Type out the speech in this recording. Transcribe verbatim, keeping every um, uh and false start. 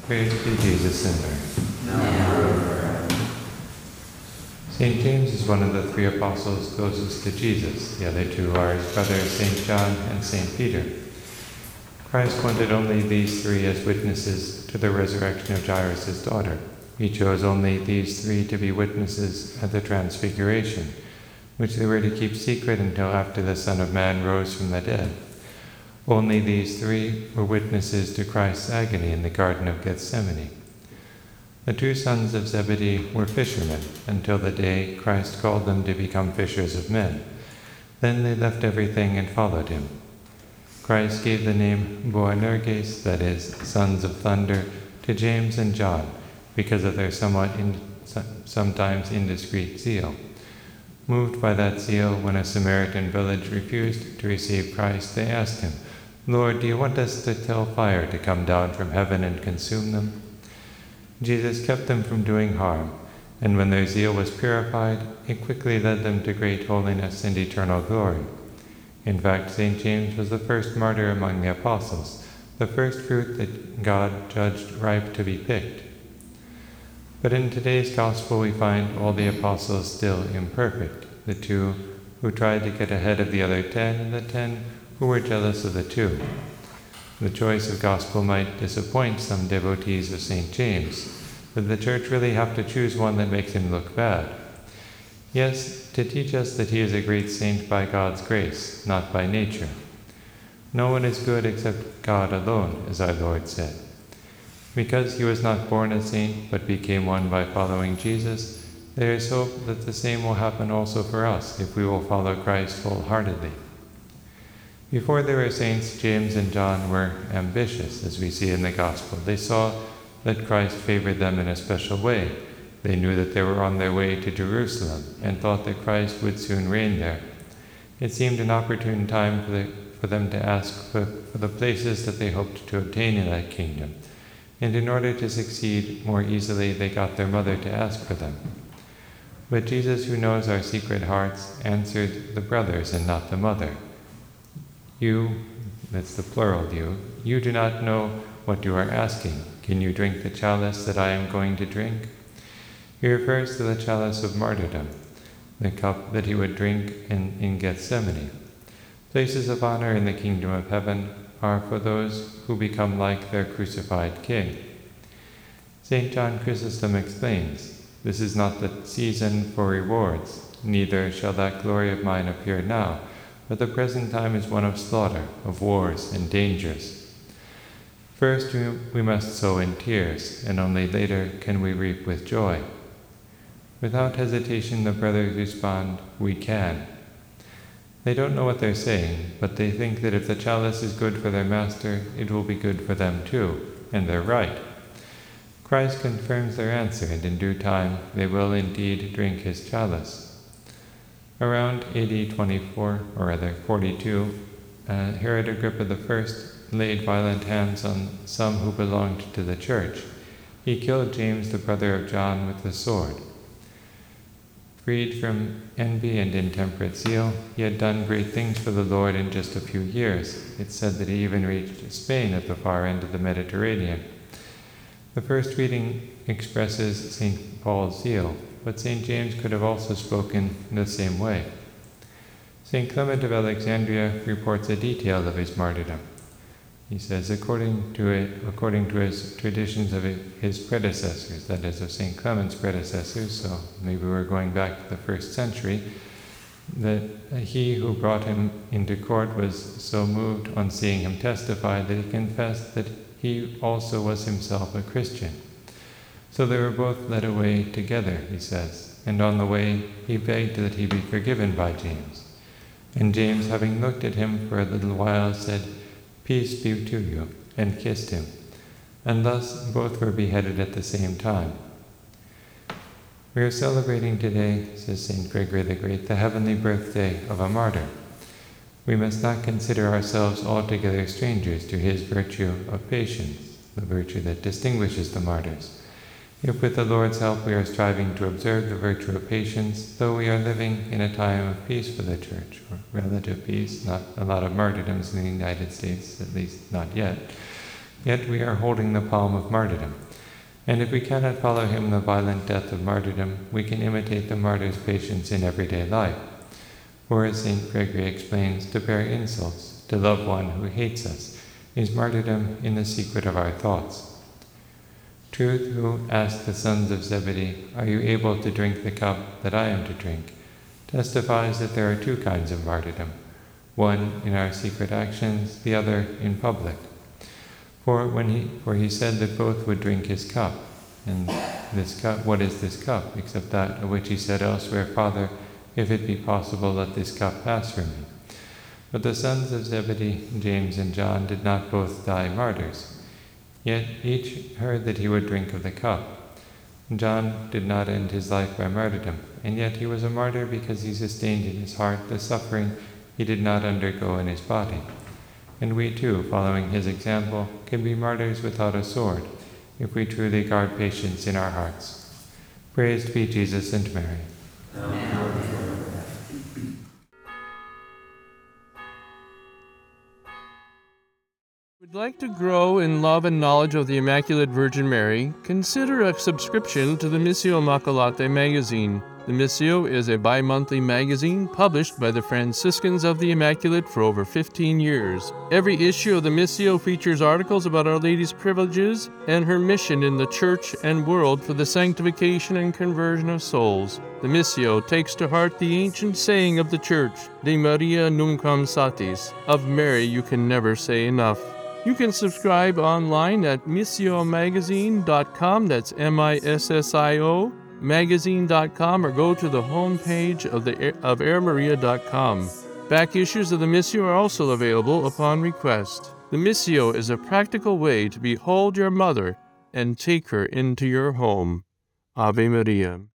Praise be Jesus in there. Now, Saint James is one of the three apostles closest to Jesus. The other two are his brothers Saint John and Saint Peter. Christ wanted only these three as witnesses to the resurrection of Jairus' daughter. He chose only these three to be witnesses at the Transfiguration, which they were to keep secret until after the Son of Man rose from the dead. Only these three were witnesses to Christ's agony in the Garden of Gethsemane. The two sons of Zebedee were fishermen until the day Christ called them to become fishers of men. Then they left everything and followed him. Christ gave the name Boanerges, that is, sons of thunder, to James and John because of their somewhat in, sometimes indiscreet zeal. Moved by that zeal, when a Samaritan village refused to receive Christ, they asked him, "Lord, do you want us to tell fire to come down from heaven and consume them?" Jesus kept them from doing harm, and when their zeal was purified, it quickly led them to great holiness and eternal glory. In fact, Saint James was the first martyr among the apostles, the first fruit that God judged ripe to be picked. But in today's gospel we find all the apostles still imperfect, the two who tried to get ahead of the other ten, and the ten who were jealous of the two. The choice of gospel might disappoint some devotees of Saint James, but the Church really have to choose one that makes him look bad. Yes, to teach us that he is a great saint by God's grace, not by nature. No one is good except God alone, as our Lord said. Because he was not born a saint, but became one by following Jesus, there is hope that the same will happen also for us if we will follow Christ wholeheartedly. Before they were saints, James and John were ambitious, as we see in the Gospel. They saw that Christ favored them in a special way. They knew that they were on their way to Jerusalem and thought that Christ would soon reign there. It seemed an opportune time for, the, for them to ask for, for the places that they hoped to obtain in that kingdom. And in order to succeed more easily, they got their mother to ask for them. But Jesus, who knows our secret hearts, answered the brothers and not the mother. You, that's the plural you, you do not know what you are asking. Can you drink the chalice that I am going to drink? He refers to the chalice of martyrdom, the cup that he would drink in, in Gethsemane. Places of honor in the kingdom of heaven are for those who become like their crucified king. Saint John Chrysostom explains, "This is not the season for rewards, neither shall that glory of mine appear now, but the present time is one of slaughter, of wars and dangers. First we, we must sow in tears, and only later can we reap with joy." Without hesitation, the brothers respond, "We can." They don't know what they're saying, but they think that if the chalice is good for their master, it will be good for them too, and they're right. Christ confirms their answer, and in due time they will indeed drink his chalice. Around A D twenty-four, or rather forty-two, uh, Herod Agrippa the First laid violent hands on some who belonged to the Church. He killed James, the brother of John, with the sword. Freed from envy and intemperate zeal, he had done great things for the Lord in just a few years. It's said that he even reached Spain at the far end of the Mediterranean. The first reading expresses Saint Paul's zeal, but Saint James could have also spoken in the same way. Saint Clement of Alexandria reports a detail of his martyrdom. He says, according to it, according to his traditions of his predecessors, that is, of Saint Clement's predecessors, so maybe we're going back to the first century, that he who brought him into court was so moved on seeing him testify that he confessed that he also was himself a Christian. So they were both led away together, he says, and on the way he begged that he be forgiven by James. And James, having looked at him for a little while, said, "Peace be to you," and kissed him. And thus both were beheaded at the same time. We are celebrating today, says Saint Gregory the Great, the heavenly birthday of a martyr. We must not consider ourselves altogether strangers to his virtue of patience, the virtue that distinguishes the martyrs. If with the Lord's help we are striving to observe the virtue of patience, though we are living in a time of peace for the Church, or relative peace, not a lot of martyrdoms in the United States, at least not yet, yet we are holding the palm of martyrdom. And if we cannot follow him the violent death of martyrdom, we can imitate the martyr's patience in everyday life. For as Saint Gregory explains, to bear insults, to love one who hates us, is martyrdom in the secret of our thoughts. Truth, who asked the sons of Zebedee, "Are you able to drink the cup that I am to drink?" testifies that there are two kinds of martyrdom, one in our secret actions, the other in public. For when he for he said that both would drink his cup, and this cup, what is this cup, except that of which he said elsewhere, "Father, if it be possible, let this cup pass from me." But the sons of Zebedee, James and John, did not both die martyrs. Yet each heard that he would drink of the cup. John did not end his life by martyrdom, and yet he was a martyr because he sustained in his heart the suffering he did not undergo in his body. And we too, following his example, can be martyrs without a sword, if we truly guard patience in our hearts. Praised be Jesus and Mary. Amen. Would like to grow in love and knowledge of the Immaculate Virgin Mary? Consider a subscription to the Missio Immacolate magazine. The Missio is a bi-monthly magazine published by the Franciscans of the Immaculate for over fifteen years. Every issue of the Missio features articles about Our Lady's privileges and her mission in the Church and world for the sanctification and conversion of souls. The Missio takes to heart the ancient saying of the Church, De Maria Nunquam Satis, of Mary you can never say enough. You can subscribe online at missio magazine dot com, that's M I S S I O, magazine dot com, or go to the homepage of, the, of air maria dot com. Back issues of the Missio are also available upon request. The Missio is a practical way to behold your mother and take her into your home. Ave Maria.